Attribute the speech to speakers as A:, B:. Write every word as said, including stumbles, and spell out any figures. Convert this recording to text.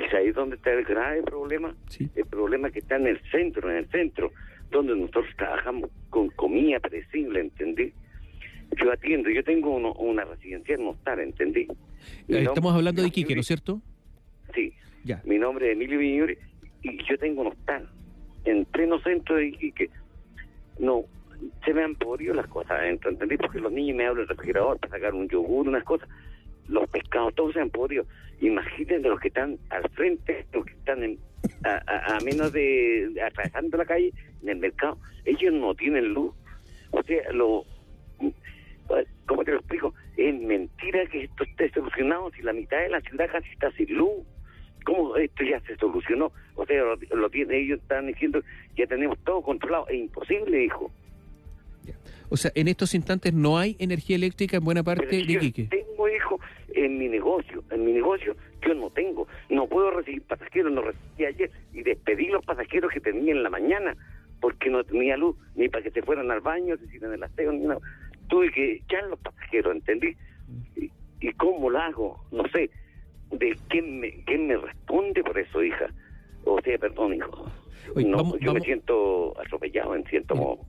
A: Y ahí es donde está el grave problema,
B: Sí.
A: el problema que está en el centro, en el centro, donde nosotros trabajamos con comida predecible, ¿entendí? Yo atiendo, yo tengo uno, una residencia en Mostar, ¿entendí? Mi
B: Eh, Estamos
A: nombre-
B: hablando de Iquique, ¿no es cierto?
A: Sí,
B: Ya.
A: mi nombre es Emilio Viñori y yo tengo un hostal en pleno centro de Iquique. No, se me han podrido las cosas adentro, ¿entendí? Porque los niños me abren el refrigerador para sacar un yogur, unas cosas. Los pescados todos se han podrido. Imagínense los que están al frente, los que están en, a, a, a menos de, de atravesando la calle, en el mercado. Ellos no tienen luz. O sea, lo... ¿Cómo te lo explico? Es mentira que esto esté solucionado si la mitad de la ciudad casi está sin luz. ¿Cómo esto ya se solucionó? O sea, lo, lo tiene, ellos están diciendo que ya tenemos todo controlado. Es imposible, hijo.
B: Ya. O sea, en estos instantes no hay energía eléctrica en buena parte
A: Pero si
B: de
A: yo
B: Iquique.
A: tengo, hijo, en mi negocio, en mi negocio yo no tengo, no puedo recibir pasajeros, no recibí ayer y despedí los pasajeros que tenía en la mañana porque no tenía luz, ni para que se fueran al baño, se hicieran el aseo, ni nada. Tuve que echar los pasajeros, ¿entendí? ¿Y, y cómo lo hago? No sé. ¿De quién me, quién me responde por eso, hija? O sea, perdón, hijo.
B: Oye,
A: no,
B: vamos-
A: yo
B: vamos-
A: me siento atropellado en cierto
B: Mira,
A: modo.